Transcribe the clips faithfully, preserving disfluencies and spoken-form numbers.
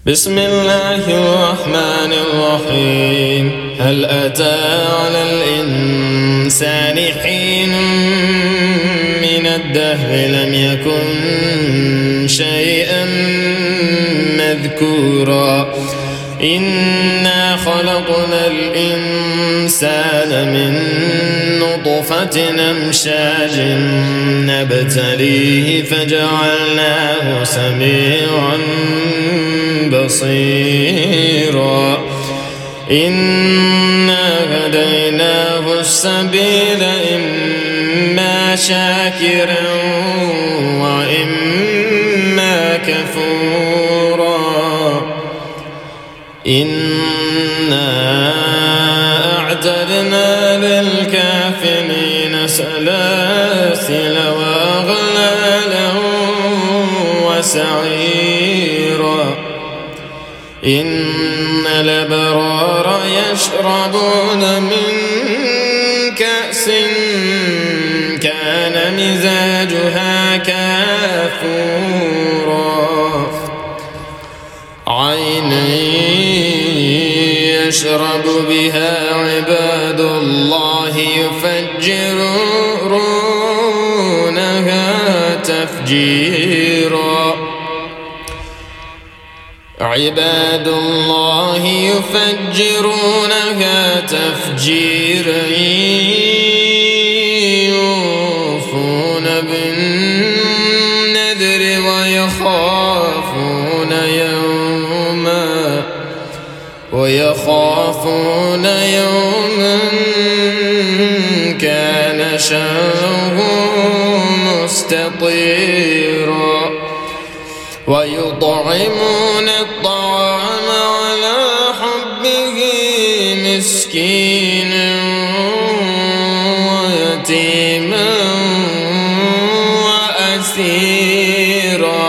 بسم الله الرحمن الرحيم. هل أتى على الإنسان حين من الدهر لم يكن شيئا مذكورا إنا خلقنا الإنسان من نطفة أمشاج نبتليه فجعلناه سميعا بصيرا إنا هديناه السبيل إما شاكرا وإما كفورا إنا أعتدنا للكافرين سلاسل وأغلالا وسعيرا إن الأبرار يشربون من كأس كان مزاجها كافورا عينا يشرب بها عباد الله يفجرونها تفجيرا عباد الله يفجرونها تفجيرا يوفون بالنذر ويخافون يوما ويخافون يوما كان شره مستطيرا ويطعمون الطعام على حبه مسكينا ويتيما وأسيرا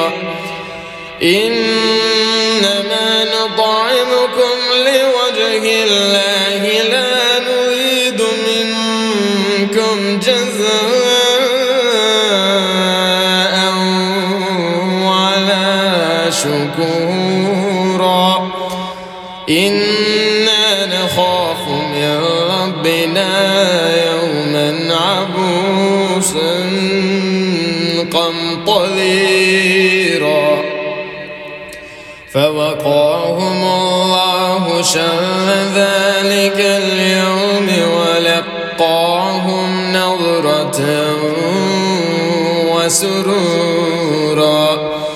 إنما نطعمكم لوجه الله لا نريد منكم جزاء شكورا إنا نخاف من ربنا يوما عبوسا قمطريرا فوقاهم الله شر ذلك اليوم ولقاهم نضرة وسرورا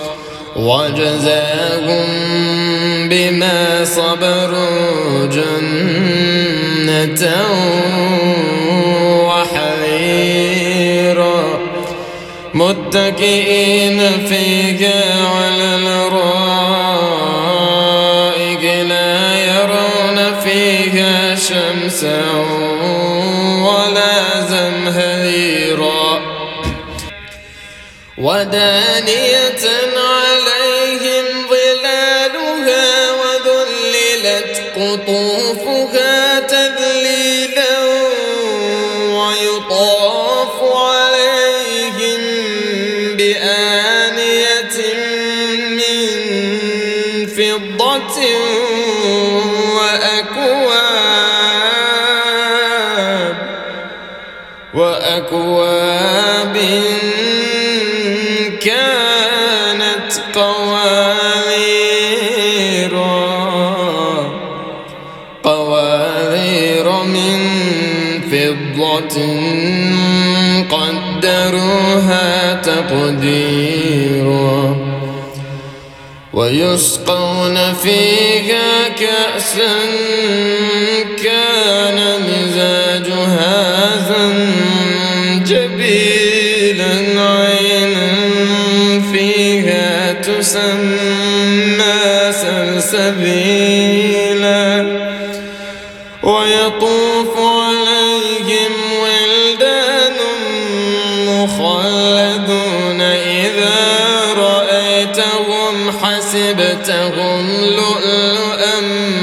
وجزاهم بما صبروا جنة وحريرا متكئين فيها على الأرائك لا يرون فيها شمسا ولا زمهريرا ودانية عليهم ظلالها وذللت قطوفها تذليلا ويطاف عليهم بآنية من فضة وأكواب وأكواب كانت قواريرا قوارير من فضة قدروها تقديرا ويسقون فيها كأسا كان مزاجها زنجبيلا عينا فيها تسمى سلسبيلا ويطوف عليهم ولدان مخلدون إذا رأيتهم حسبتهم لؤلؤا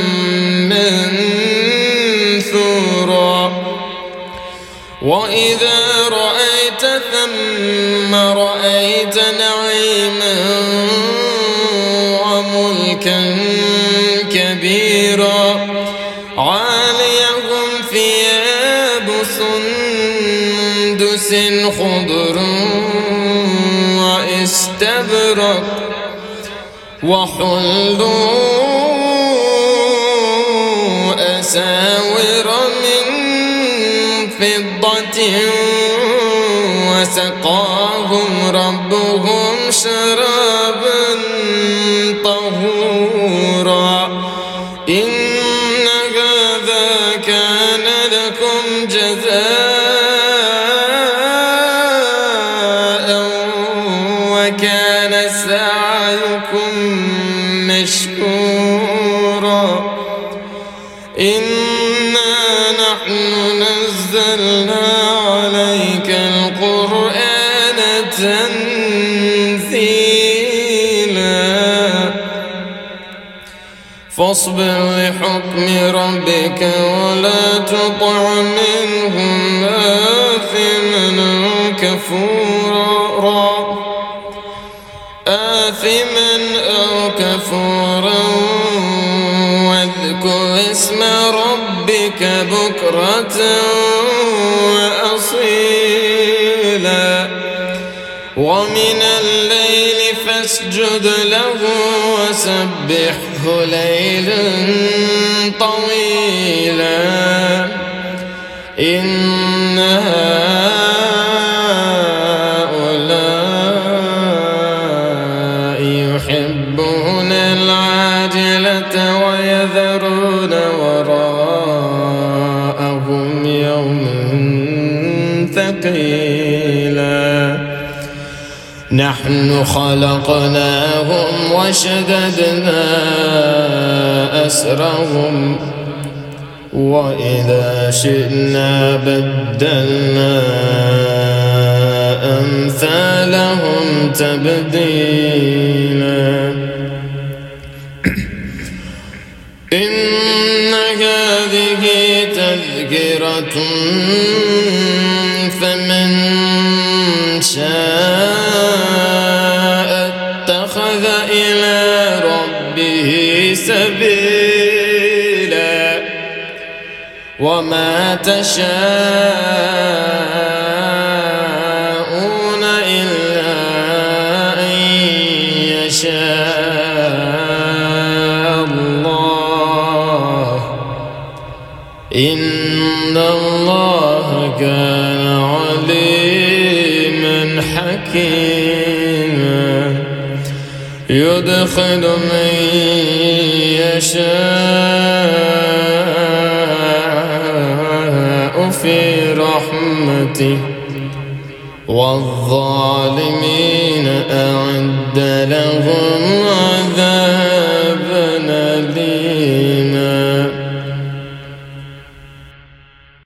منثورا وإذا رأيت ثم رأيت نعيما ملكا كبيرا عاليهم ثياب سندس خضر واستبرق وحلوا أساور من فضة وسقاهم ربهم شرابا طهورا إن هذا كان لكم جزاء وكان سعيكم مشكورا إنا نحن نزلنا عليك القرآن تنزيلا فاصبر لحكم ربك ولا تطع منهم آثما كفورا آثما أو كفورا واذكر اسم ربك بكرة وأصيلا ومن الليل فاسجد له وسبحه ليلا طويلا إن هؤلاء يحبون العاجلة ويذرون وراءهم يوما ثقيلا نحن خلقناهم وشددنا أسرهم وإذا شئنا بدلنا أمثالهم تبديلا إن هذه تذكرة فمن شاء اتخذ إلى ربه سبيلا وما تشاءون إلا أن يشاء الله إن الله كان عليما حكيما يدخل من يشاء في رحمته والظالمين أعد لهم